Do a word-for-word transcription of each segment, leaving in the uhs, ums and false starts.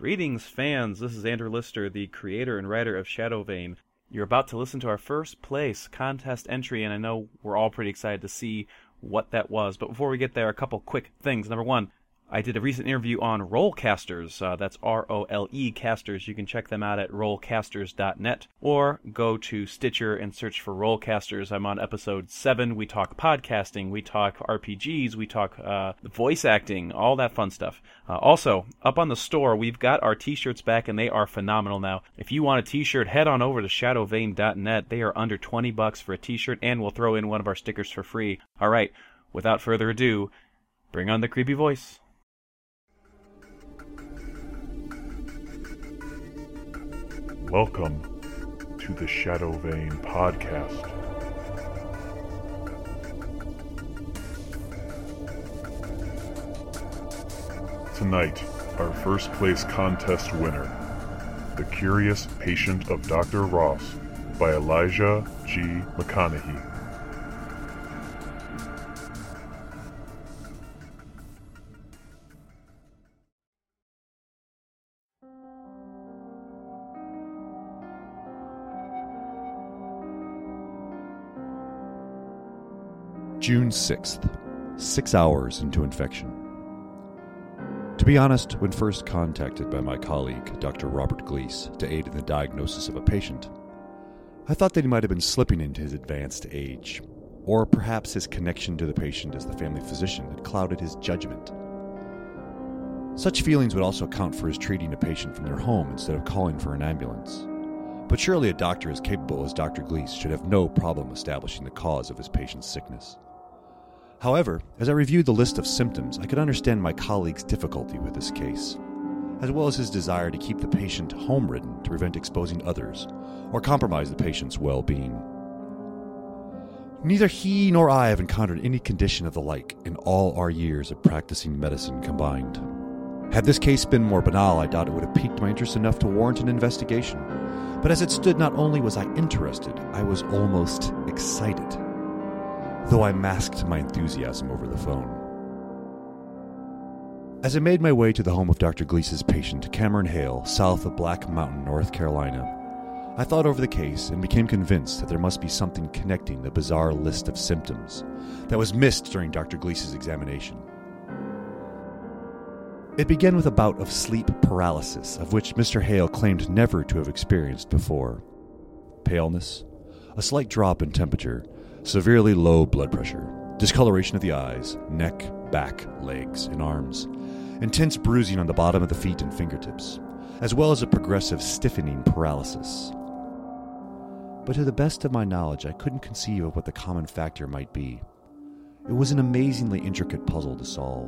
Greetings, fans. This is Andrew Lister, the creator and writer of Shadowvane. You're about to listen to our first place contest entry, and I know we're all pretty excited to see what that was. But before we get there, a couple quick things. Number one, I did a recent interview on Rolecasters. Uh, that's R O L E Casters. You can check them out at rolecasters dot net or go to Stitcher and search for Rolecasters. I'm on episode seven. We talk podcasting, we talk R P Gs, we talk uh, voice acting, all that fun stuff. Uh, also, up on the store, we've got our t-shirts back, and they are phenomenal now. If you want a t-shirt, head on over to shadowvane dot net. They are under twenty bucks for a t-shirt, and we'll throw in one of our stickers for free. All right, without further ado, bring on the creepy voice. Welcome to the Shadowvane podcast. Tonight, our first place contest winner, The Curious Patient of Doctor Ross by Elijah G. McConaughey. June sixth, six hours into infection. To be honest, when first contacted by my colleague, Doctor Robert Glees, to aid in the diagnosis of a patient, I thought that he might have been slipping into his advanced age, or perhaps his connection to the patient as the family physician had clouded his judgment. Such feelings would also account for his treating a patient from their home instead of calling for an ambulance. But surely a doctor as capable as Doctor Glees should have no problem establishing the cause of his patient's sickness. However, as I reviewed the list of symptoms, I could understand my colleague's difficulty with this case, as well as his desire to keep the patient home-ridden to prevent exposing others or compromise the patient's well-being. Neither he nor I have encountered any condition of the like in all our years of practicing medicine combined. Had this case been more banal, I doubt it would have piqued my interest enough to warrant an investigation. But as it stood, not only was I interested, I was almost excited, though I masked my enthusiasm over the phone. As I made my way to the home of Doctor Glees' patient, Cameron Hale, south of Black Mountain, North Carolina, I thought over the case and became convinced that there must be something connecting the bizarre list of symptoms that was missed during Doctor Glees' examination. It began with a bout of sleep paralysis, of which Mister Hale claimed never to have experienced before. Paleness, a slight drop in temperature, severely low blood pressure, discoloration of the eyes, neck, back, legs, and arms, intense bruising on the bottom of the feet and fingertips, as well as a progressive stiffening paralysis. But to the best of my knowledge, I couldn't conceive of what the common factor might be. It was an amazingly intricate puzzle to solve.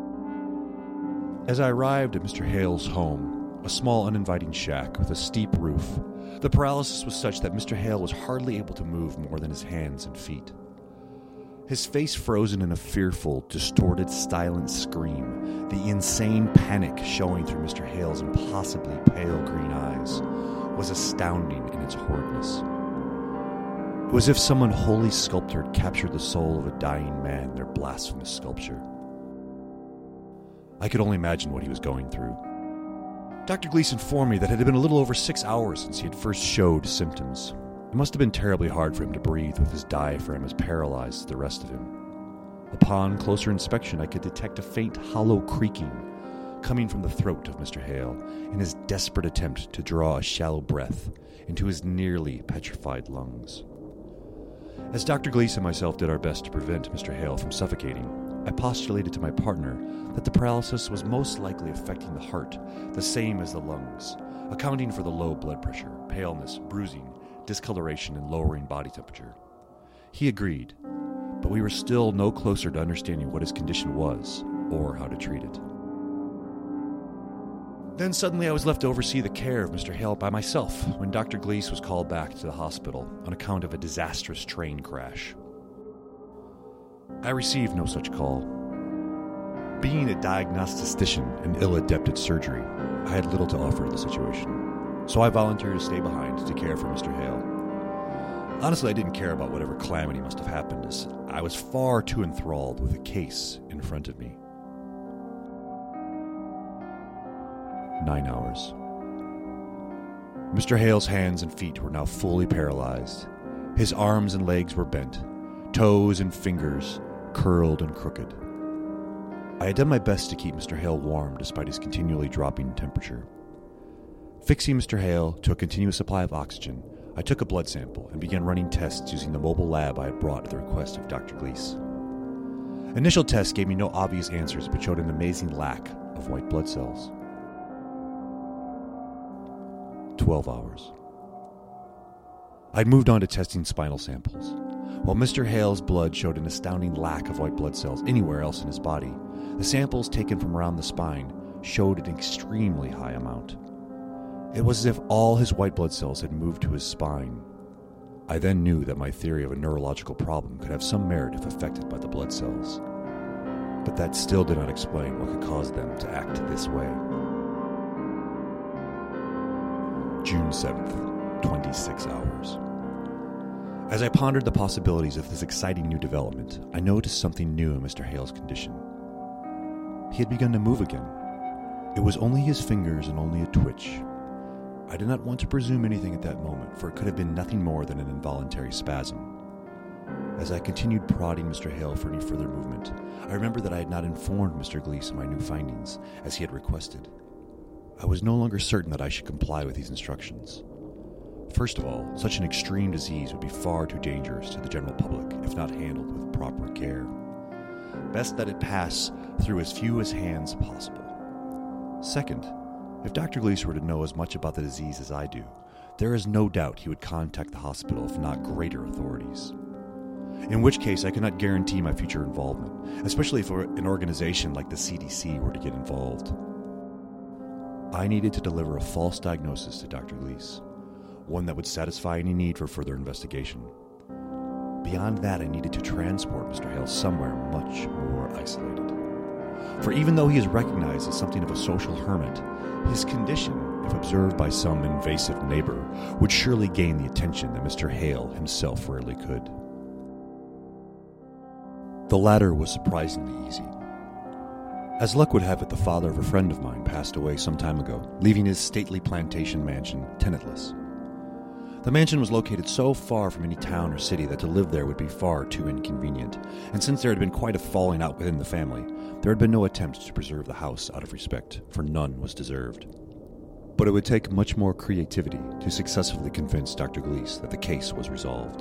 As I arrived at Mister Hale's home, a small uninviting shack with a steep roof, the paralysis was such that Mister Hale was hardly able to move more than his hands and feet. His face frozen in a fearful, distorted, silent scream, the insane panic showing through Mister Hale's impossibly pale green eyes, was astounding in its horridness. It was as if someone wholly sculptured captured the soul of a dying man in their blasphemous sculpture. I could only imagine what he was going through. Doctor Glees informed me that it had been a little over six hours since he had first showed symptoms. It must have been terribly hard for him to breathe with his diaphragm as paralyzed as the rest of him. Upon closer inspection, I could detect a faint hollow creaking coming from the throat of Mister Hale in his desperate attempt to draw a shallow breath into his nearly petrified lungs. As Doctor Glees and myself did our best to prevent Mister Hale from suffocating, I postulated to my partner that the paralysis was most likely affecting the heart, the same as the lungs, accounting for the low blood pressure, paleness, bruising, discoloration, and lowering body temperature. He agreed, but we were still no closer to understanding what his condition was or how to treat it. Then suddenly I was left to oversee the care of Mister Hale by myself when Doctor Glees was called back to the hospital on account of a disastrous train crash. I received no such call. Being a diagnostician and ill-adept at surgery, I had little to offer in the situation, so I volunteered to stay behind to care for Mister Hale. Honestly, I didn't care about whatever calamity must have happened, as I was far too enthralled with the case in front of me. Nine hours. Mister Hale's hands and feet were now fully paralyzed. His arms and legs were bent, toes and fingers curled and crooked. I had done my best to keep Mister Hale warm despite his continually dropping temperature. Fixing Mister Hale to a continuous supply of oxygen, I took a blood sample and began running tests using the mobile lab I had brought at the request of Doctor Gleese. Initial tests gave me no obvious answers but showed an amazing lack of white blood cells. Twelve hours. I'd moved on to testing spinal samples. While Mister Hale's blood showed an astounding lack of white blood cells anywhere else in his body, the samples taken from around the spine showed an extremely high amount. It was as if all his white blood cells had moved to his spine. I then knew that my theory of a neurological problem could have some merit if affected by the blood cells. But that still did not explain what could cause them to act this way. June seventh, twenty-six hours. As I pondered the possibilities of this exciting new development, I noticed something new in Mister Hale's condition. He had begun to move again. It was only his fingers and only a twitch. I did not want to presume anything at that moment, for it could have been nothing more than an involuntary spasm. As I continued prodding Mister Hale for any further movement, I remembered that I had not informed Mister Gleese of my new findings, as he had requested. I was no longer certain that I should comply with these instructions. First of all, such an extreme disease would be far too dangerous to the general public if not handled with proper care. Best that it pass through as few as hands possible. Second, if Doctor Gleese were to know as much about the disease as I do, there is no doubt he would contact the hospital if not greater authorities. In which case, I could not guarantee my future involvement, especially if an organization like the C D C were to get involved. I needed to deliver a false diagnosis to Doctor Gleese, one that would satisfy any need for further investigation. Beyond that, I needed to transport Mister Hale somewhere much more isolated. For even though he is recognized as something of a social hermit, his condition, if observed by some invasive neighbor, would surely gain the attention that Mister Hale himself rarely could. The latter was surprisingly easy. As luck would have it, the father of a friend of mine passed away some time ago, leaving his stately plantation mansion tenantless. The mansion was located so far from any town or city that to live there would be far too inconvenient, and since there had been quite a falling out within the family, there had been no attempt to preserve the house out of respect, for none was deserved. But it would take much more creativity to successfully convince Doctor Gleese that the case was resolved.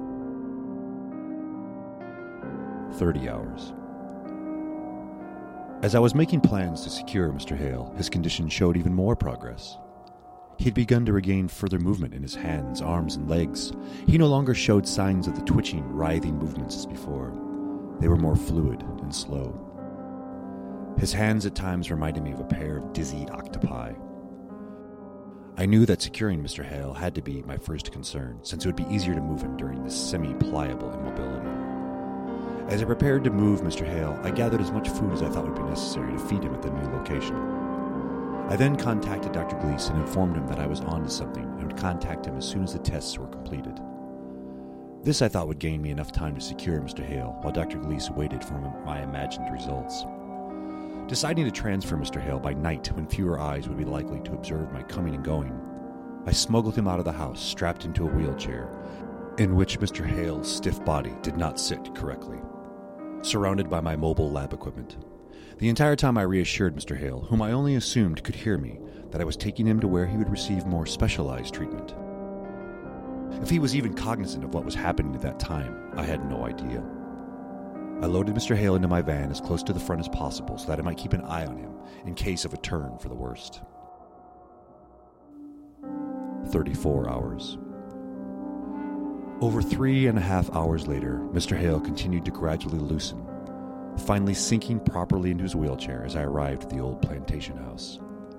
Thirty hours. As I was making plans to secure Mister Hale, his condition showed even more progress. He had begun to regain further movement in his hands, arms, and legs. He no longer showed signs of the twitching, writhing movements as before. They were more fluid and slow. His hands at times reminded me of a pair of dizzy octopi. I knew that securing Mister Hale had to be my first concern, since it would be easier to move him during this semi-pliable immobility. As I prepared to move Mister Hale, I gathered as much food as I thought would be necessary to feed him at the new location. I then contacted Doctor Gleese and informed him that I was on to something and would contact him as soon as the tests were completed. This I thought would gain me enough time to secure Mister Hale, while Doctor Gleese waited for my imagined results. Deciding to transfer Mister Hale by night when fewer eyes would be likely to observe my coming and going, I smuggled him out of the house, strapped into a wheelchair, in which Mister Hale's stiff body did not sit correctly, surrounded by my mobile lab equipment. The entire time I reassured Mister Hale, whom I only assumed could hear me, that I was taking him to where he would receive more specialized treatment. If he was even cognizant of what was happening at that time, I had no idea. I loaded Mister Hale into my van as close to the front as possible so that I might keep an eye on him in case of a turn for the worst. Thirty-four hours. Over three and a half hours later, Mister Hale continued to gradually loosen, finally sinking properly into his wheelchair as I arrived at the old plantation house.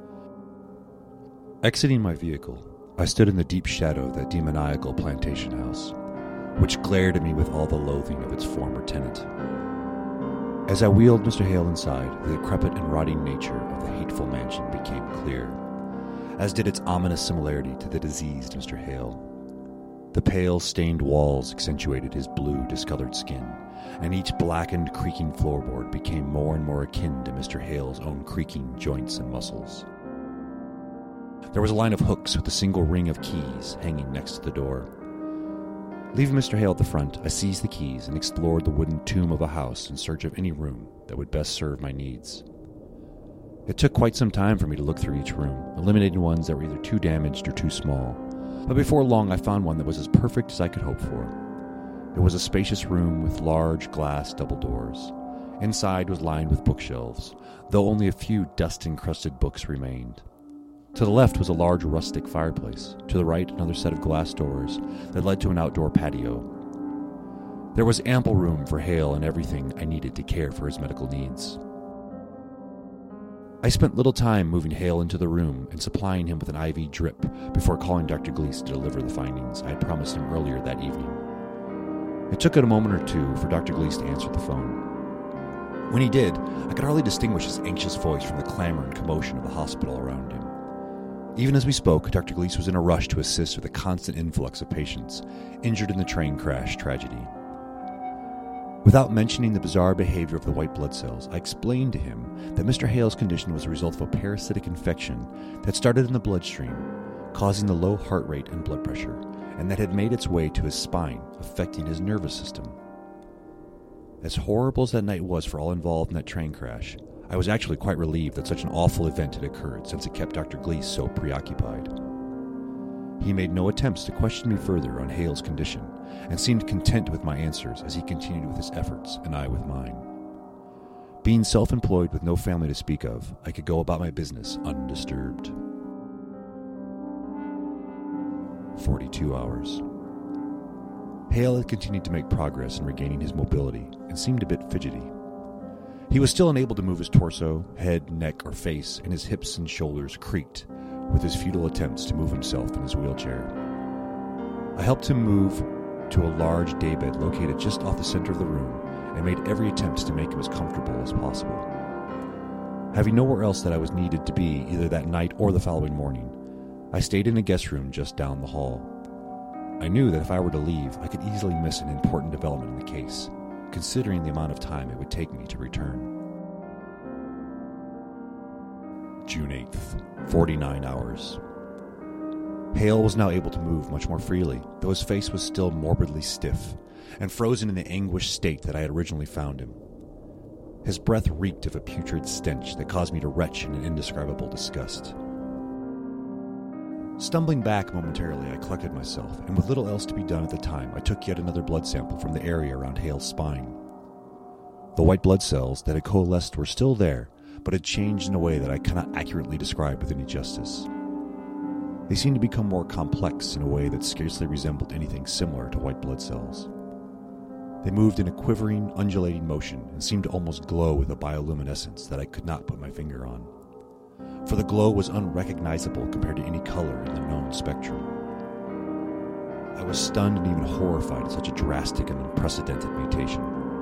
Exiting my vehicle, I stood in the deep shadow of that demoniacal plantation house, which glared at me with all the loathing of its former tenant. As I wheeled Mister Hale inside, the decrepit and rotting nature of the hateful mansion became clear, as did its ominous similarity to the diseased Mister Hale. The pale, stained walls accentuated his blue, discolored skin, and each blackened, creaking floorboard became more and more akin to Mister Hale's own creaking joints and muscles. There was a line of hooks with a single ring of keys hanging next to the door. Leaving Mister Hale at the front, I seized the keys and explored the wooden tomb of a house in search of any room that would best serve my needs. It took quite some time for me to look through each room, eliminating ones that were either too damaged or too small, but before long I found one that was as perfect as I could hope for. It was a spacious room with large glass double doors. Inside was lined with bookshelves, though only a few dust-encrusted books remained. To the left was a large rustic fireplace. To the right, another set of glass doors that led to an outdoor patio. There was ample room for Hale and everything I needed to care for his medical needs. I spent little time moving Hale into the room and supplying him with an I V drip before calling Doctor Gleese to deliver the findings I had promised him earlier that evening. It took it a moment or two for Doctor Gleese to answer the phone. When he did, I could hardly distinguish his anxious voice from the clamor and commotion of the hospital around him. Even as we spoke, Doctor Gleese was in a rush to assist with the constant influx of patients injured in the train crash tragedy. Without mentioning the bizarre behavior of the white blood cells, I explained to him that Mister Hale's condition was a result of a parasitic infection that started in the bloodstream, causing the low heart rate and blood pressure, and that had made its way to his spine, affecting his nervous system. As horrible as that night was for all involved in that train crash, I was actually quite relieved that such an awful event had occurred, since it kept Doctor Gleese so preoccupied. He made no attempts to question me further on Hale's condition, and seemed content with my answers as he continued with his efforts, and I with mine. Being self-employed with no family to speak of, I could go about my business undisturbed. Forty-two hours. Hale had continued to make progress in regaining his mobility, and seemed a bit fidgety. He was still unable to move his torso, head, neck, or face, and his hips and shoulders creaked with his futile attempts to move himself in his wheelchair. I helped him move to a large daybed located just off the center of the room and made every attempt to make him as comfortable as possible. Having nowhere else that I was needed to be either that night or the following morning, I stayed in a guest room just down the hall. I knew that if I were to leave, I could easily miss an important development in the case, considering the amount of time it would take me to return. June eighth, forty-nine hours. Hale was now able to move much more freely, though his face was still morbidly stiff, and frozen in the anguished state that I had originally found him. His breath reeked of a putrid stench that caused me to retch in an indescribable disgust. Stumbling back momentarily, I collected myself, and with little else to be done at the time, I took yet another blood sample from the area around Hale's spine. The white blood cells that had coalesced were still there, but had changed in a way that I cannot accurately describe with any justice. They seemed to become more complex in a way that scarcely resembled anything similar to white blood cells. They moved in a quivering, undulating motion and seemed to almost glow with a bioluminescence that I could not put my finger on, for the glow was unrecognizable compared to any color in the known spectrum. I was stunned and even horrified at such a drastic and unprecedented mutation.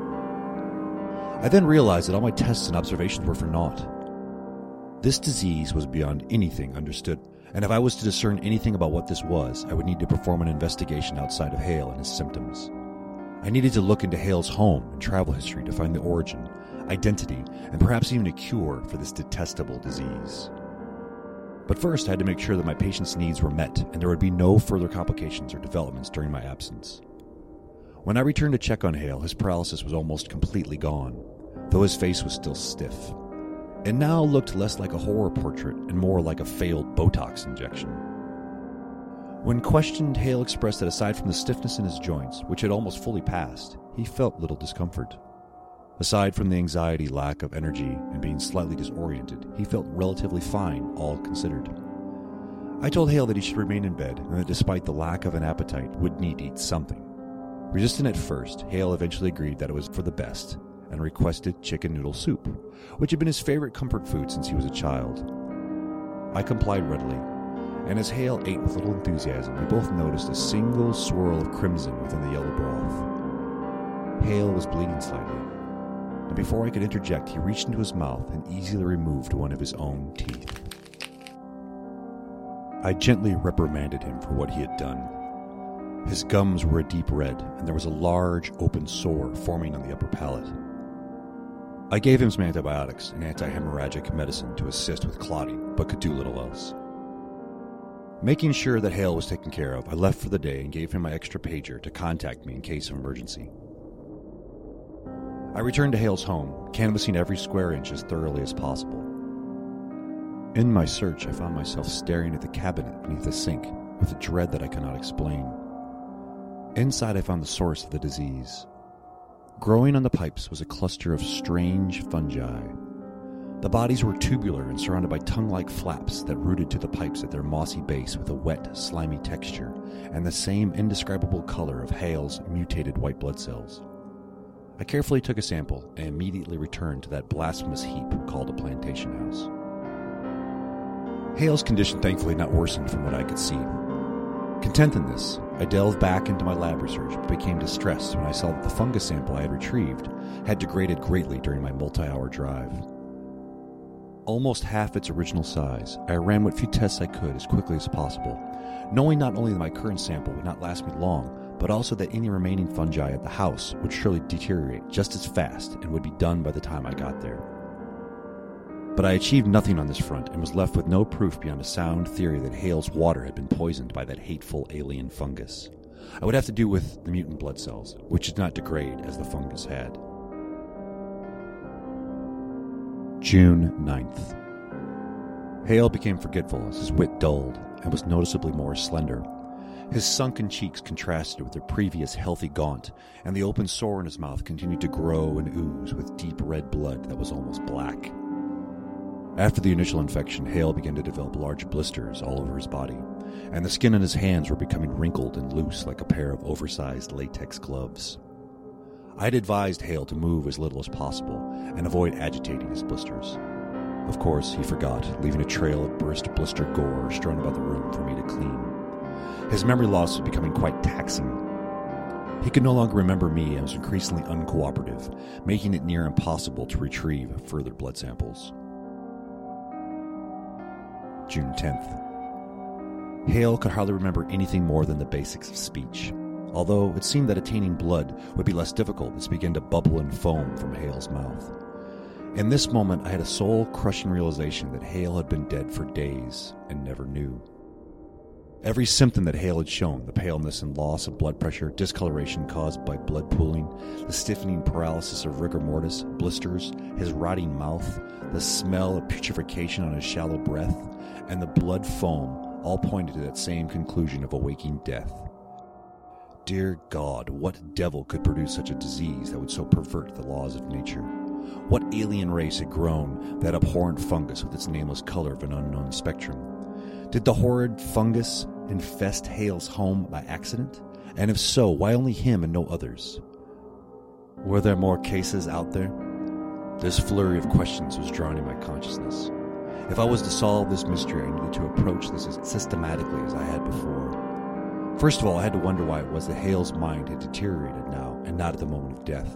I then realized that all my tests and observations were for naught. This disease was beyond anything understood, and if I was to discern anything about what this was, I would need to perform an investigation outside of Hale and his symptoms. I needed to look into Hale's home and travel history to find the origin, identity, and perhaps even a cure for this detestable disease. But first, I had to make sure that my patient's needs were met and there would be no further complications or developments during my absence. When I returned to check on Hale, his paralysis was almost completely gone, though his face was still stiff. It now looked less like a horror portrait and more like a failed Botox injection. When questioned, Hale expressed that aside from the stiffness in his joints, which had almost fully passed, he felt little discomfort. Aside from the anxiety, lack of energy, and being slightly disoriented, he felt relatively fine, all considered. I told Hale that he should remain in bed, and that despite the lack of an appetite, would need to eat something. Resistant at first, Hale eventually agreed that it was for the best, and requested chicken noodle soup, which had been his favorite comfort food since he was a child. I complied readily, and as Hale ate with little enthusiasm, we both noticed a single swirl of crimson within the yellow broth. Hale was bleeding slightly, and before I could interject, he reached into his mouth and easily removed one of his own teeth. I gently reprimanded him for what he had done. His gums were a deep red, and there was a large, open sore forming on the upper palate. I gave him some antibiotics and anti-hemorrhagic medicine to assist with clotting, but could do little else. Making sure that Hale was taken care of, I left for the day and gave him my extra pager to contact me in case of emergency. I returned to Hale's home, canvassing every square inch as thoroughly as possible. In my search, I found myself staring at the cabinet beneath the sink with a dread that I could not explain. Inside, I found the source of the disease. Growing on the pipes was a cluster of strange fungi. The bodies were tubular and surrounded by tongue-like flaps that rooted to the pipes at their mossy base with a wet, slimy texture and the same indescribable color of Hale's mutated white blood cells. I carefully took a sample and immediately returned to that blasphemous heap called a plantation house. Hale's condition thankfully not worsened from what I could see. Content in this, I delved back into my lab research but became distressed when I saw that the fungus sample I had retrieved had degraded greatly during my multi-hour drive. Almost half its original size, I ran what few tests I could as quickly as possible, knowing not only that my current sample would not last me long, but also that any remaining fungi at the house would surely deteriorate just as fast and would be done by the time I got there. But I achieved nothing on this front and was left with no proof beyond a sound theory that Hale's water had been poisoned by that hateful alien fungus. I would have to do with the mutant blood cells, which did not degrade as the fungus had. June ninth. Hale became forgetful as his wit dulled and was noticeably more slender. His sunken cheeks contrasted with their previous healthy gaunt, and the open sore in his mouth continued to grow and ooze with deep red blood that was almost black. After the initial infection, Hale began to develop large blisters all over his body, and the skin on his hands were becoming wrinkled and loose like a pair of oversized latex gloves. I had advised Hale to move as little as possible and avoid agitating his blisters. Of course, he forgot, leaving a trail of burst blister gore strewn about the room for me to clean. His memory loss was becoming quite taxing. He could no longer remember me and was increasingly uncooperative, making it near impossible to retrieve further blood samples. June tenth. Hale could hardly remember anything more than the basics of speech, although it seemed that attaining blood would be less difficult as it began to bubble and foam from Hale's mouth. In this moment, I had a soul-crushing realization that Hale had been dead for days and never knew. Every symptom that Hale had shown, the paleness and loss of blood pressure, discoloration caused by blood pooling, the stiffening paralysis of rigor mortis, blisters, his rotting mouth, the smell of putrefaction on his shallow breath, and the blood foam all pointed to that same conclusion of awaking death. Dear God, what devil could produce such a disease that would so pervert the laws of nature? What alien race had grown that abhorrent fungus with its nameless color of an unknown spectrum? Did the horrid fungus infest Hale's home by accident? And if so, why only him and no others? Were there more cases out there? This flurry of questions was drowning my consciousness. If I was to solve this mystery, I needed to approach this as systematically as I had before. First of all, I had to wonder why it was that Hale's mind had deteriorated now and not at the moment of death.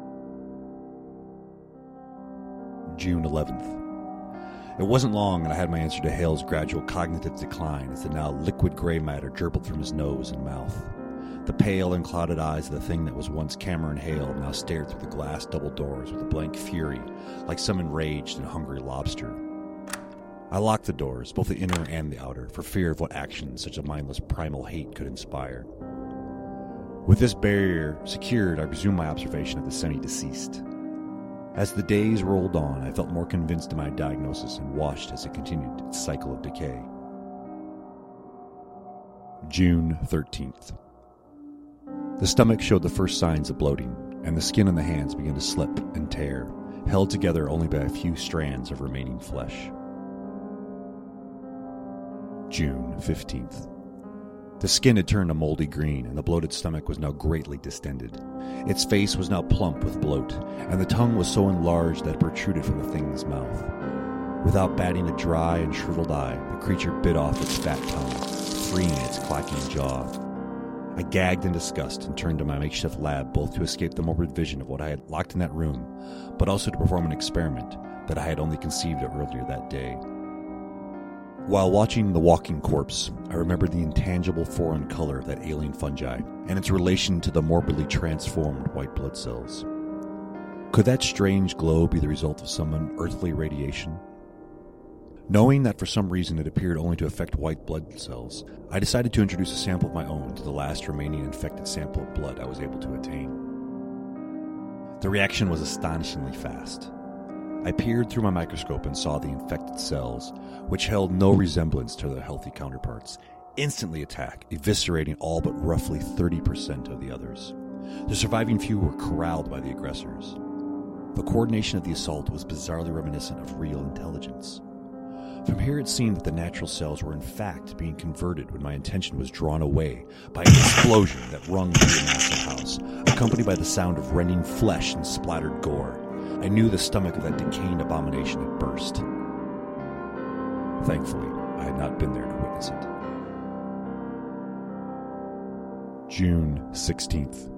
June eleventh. It wasn't long and I had my answer to Hale's gradual cognitive decline as the now liquid gray matter dribbled from his nose and mouth. The pale and clouded eyes of the thing that was once Cameron Hale now stared through the glass double doors with a blank fury, like some enraged and hungry lobster. I locked the doors, both the inner and the outer, for fear of what action such a mindless primal hate could inspire. With this barrier secured, I resumed my observation of the semi-deceased. As the days rolled on, I felt more convinced of my diagnosis and watched as it continued its cycle of decay. June thirteenth. The stomach showed the first signs of bloating, and the skin on the hands began to slip and tear, held together only by a few strands of remaining flesh. June fifteenth. The skin had turned a moldy green, and the bloated stomach was now greatly distended. Its face was now plump with bloat, and the tongue was so enlarged that it protruded from the thing's mouth. Without batting a dry and shriveled eye, the creature bit off its fat tongue, freeing its clacking jaw. I gagged in disgust and turned to my makeshift lab, both to escape the morbid vision of what I had locked in that room, but also to perform an experiment that I had only conceived of earlier that day. While watching the walking corpse, I remembered the intangible foreign color of that alien fungi and its relation to the morbidly transformed white blood cells. Could that strange glow be the result of some unearthly radiation? Knowing that for some reason it appeared only to affect white blood cells, I decided to introduce a sample of my own to the last remaining infected sample of blood I was able to attain. The reaction was astonishingly fast. I peered through my microscope and saw the infected cells, which held no resemblance to their healthy counterparts, instantly attack, eviscerating all but roughly thirty percent of the others. The surviving few were corralled by the aggressors. The coordination of the assault was bizarrely reminiscent of real intelligence. From here it seemed that the natural cells were in fact being converted when my attention was drawn away by an explosion that rung through the massive house, accompanied by the sound of rending flesh and splattered gore. I knew the stomach of that decaying abomination had burst. Thankfully, I had not been there to witness it. June sixteenth.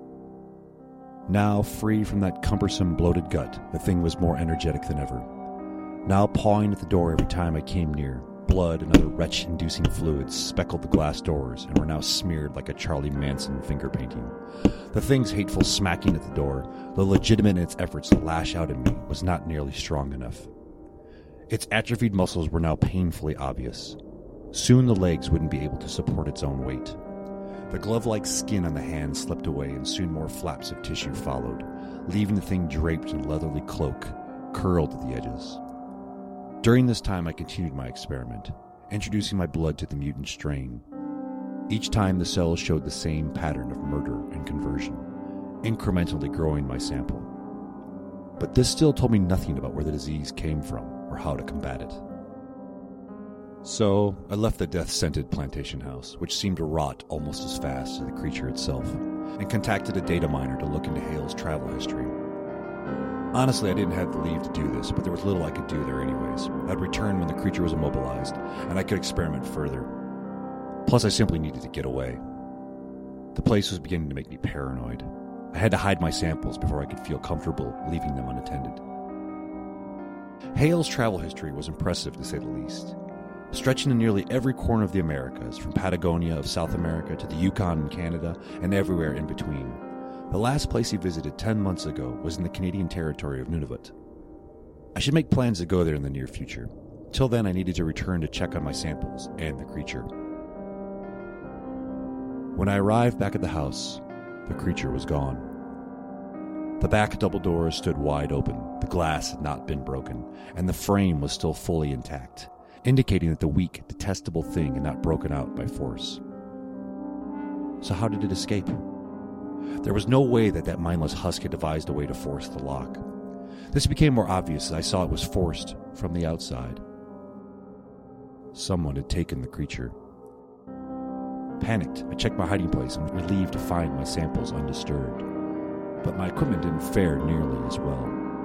Now, free from that cumbersome bloated gut, the thing was more energetic than ever. Now pawing at the door every time I came near, blood and other wretch-inducing fluids speckled the glass doors and were now smeared like a Charlie Manson finger painting. The thing's hateful smacking at the door, though legitimate in its efforts to lash out at me, was not nearly strong enough. Its atrophied muscles were now painfully obvious. Soon the legs wouldn't be able to support its own weight. The glove-like skin on the hand slipped away, and soon more flaps of tissue followed, leaving the thing draped in a leathery cloak, curled at the edges. During this time I continued my experiment, introducing my blood to the mutant strain. Each time the cells showed the same pattern of murder and conversion, incrementally growing my sample. But this still told me nothing about where the disease came from or how to combat it. So I left the death-scented plantation house, which seemed to rot almost as fast as the creature itself, and contacted a data miner to look into Hale's travel history. Honestly, I didn't have the leave to do this, but there was little I could do there anyways. I'd return when the creature was immobilized, and I could experiment further. Plus, I simply needed to get away. The place was beginning to make me paranoid. I had to hide my samples before I could feel comfortable leaving them unattended. Hale's travel history was impressive, to say the least. Stretching to nearly every corner of the Americas, from Patagonia of South America to the Yukon in Canada, and everywhere in between. The last place he visited ten months ago was in the Canadian territory of Nunavut. I should make plans to go there in the near future. Till then, I needed to return to check on my samples and the creature. When I arrived back at the house, the creature was gone. The back double doors stood wide open, the glass had not been broken, and the frame was still fully intact, indicating that the weak, detestable thing had not broken out by force. So how did it escape? There was no way that that mindless husk had devised a way to force the lock. This became more obvious as I saw it was forced from the outside. Someone had taken the creature. Panicked, I checked my hiding place and was relieved to find my samples undisturbed. But my equipment didn't fare nearly as well.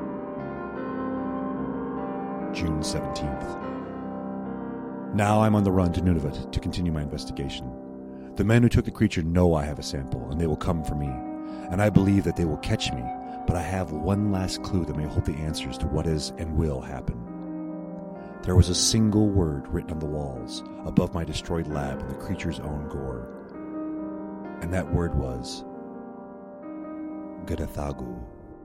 June seventeenth. Now I'm on the run to Nunavut to continue my investigation. The men who took the creature know I have a sample, and they will come for me. And I believe that they will catch me, but I have one last clue that may hold the answers to what is and will happen. There was a single word written on the walls, above my destroyed lab in the creature's own gore. And that word was... Gadathagu.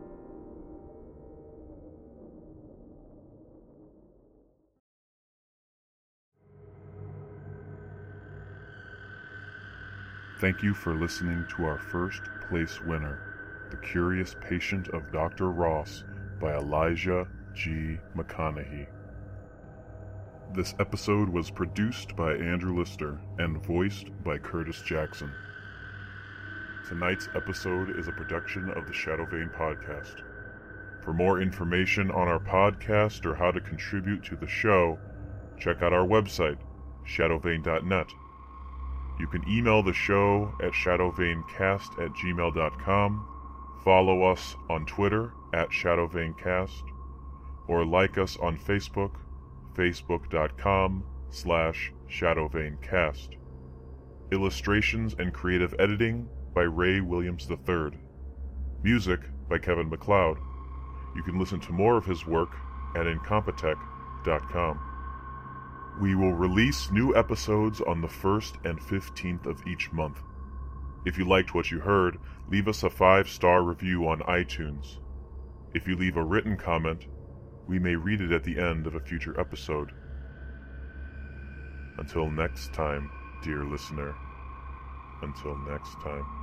Thank you for listening to our first place winner, The Curious Patient of Doctor Ross by Elijah G. McConaughey. This episode was produced by Andrew Lister and voiced by Curtis Jackson. Tonight's episode is a production of the Shadowvane Podcast. For more information on our podcast or how to contribute to the show, check out our website, shadowvane dot net. You can email the show at shadowvanecast at gmail dot com, follow us on Twitter at shadowvanecast, or like us on Facebook, facebook dot com slash shadowvanecast. Illustrations and creative editing by Ray Williams the third. Music by Kevin MacLeod. You can listen to more of his work at incompetech dot com. We will release new episodes on the first and fifteenth of each month. If you liked what you heard, leave us a five-star review on iTunes. If you leave a written comment, we may read it at the end of a future episode. Until next time, dear listener. Until next time.